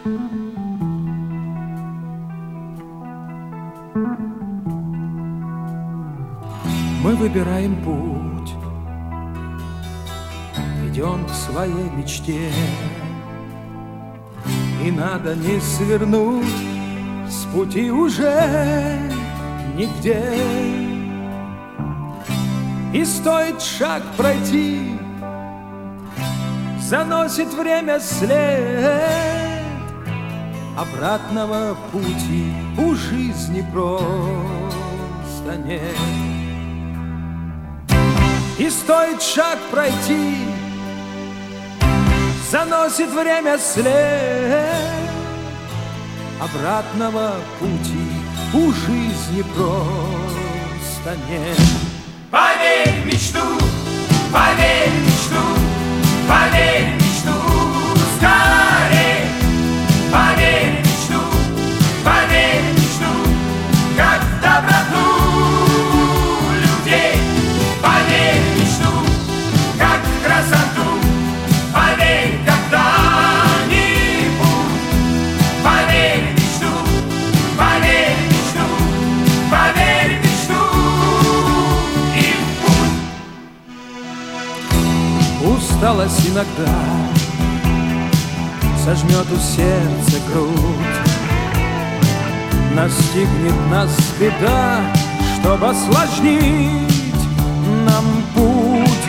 Мы выбираем путь, идем к своей мечте, и надо не свернуть с пути уже нигде. И стоит шаг пройти, заносит время след. Обратного пути у жизни просто нет. И стоит шаг пройти, заносит время след. Обратного пути у жизни просто нет. Поверь в мечту, поверь в мечту, поверь в мечту, скорей. Поверь в мечту, поверь в мечту, как в доброту людей. Поверь в мечту, как в красоту, поверь когда-нибудь. Поверь в мечту, поверь в мечту, поверь в мечту и в путь. Усталость иногда сожмет у сердца грудь, настигнет нас беда, чтобы осложнить нам путь.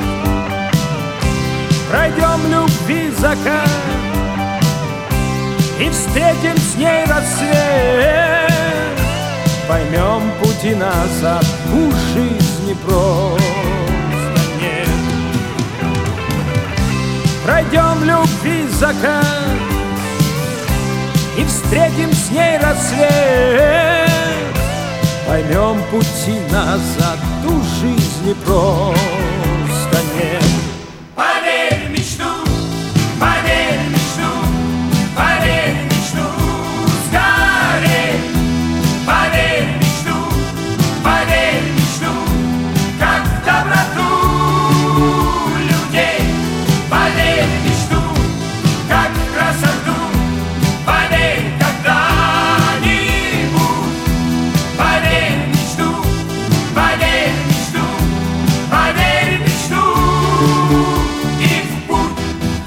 Пройдем любви закат и встретим с ней рассвет. Поймем пути назад у жизни просто нет. Пройдем любви закат и встретим с ней рассвет. Поймем пути назад у жизни просто нет. Поверь в мечту, поверь в мечту, поверь в мечту, скорей. Поверь в мечту, поверь в мечту, как в доброту людей. Поверь в мечту, как в красоту, поверь когда-нибудь. Поверь в мечту, поверь в мечту, поверь в мечту и в путь.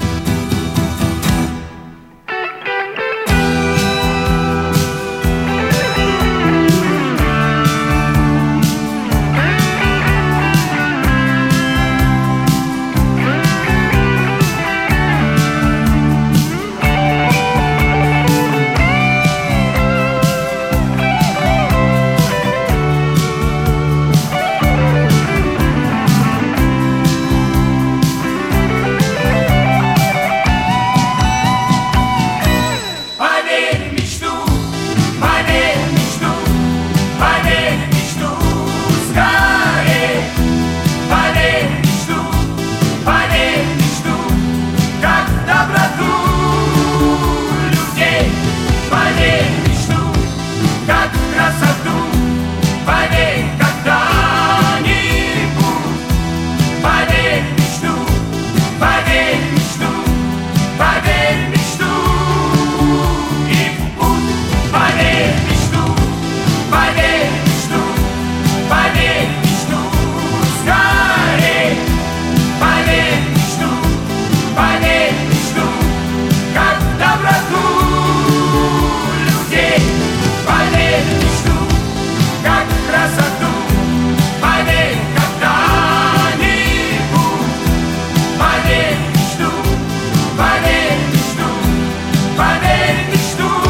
Поверь в мечту, поверь в мечту, поверь в мечту, скорей. Поверь в мечту, поверь в мечту, как в доброту людей. Поверь в мечту, как в красоту, поверь когда-нибудь. Поверь в мечту, поверь в мечту, поверь в мечту и в путь. Поверь в мечту, поверь в мечту, поверь в мечту, скорей. Поверь в мечту, поверь в мечту, как в доброту людей. Поверь в мечту, как в красоту, поверь когда-нибудь. Поверь в мечту, поверь в мечту, поверь в мечту.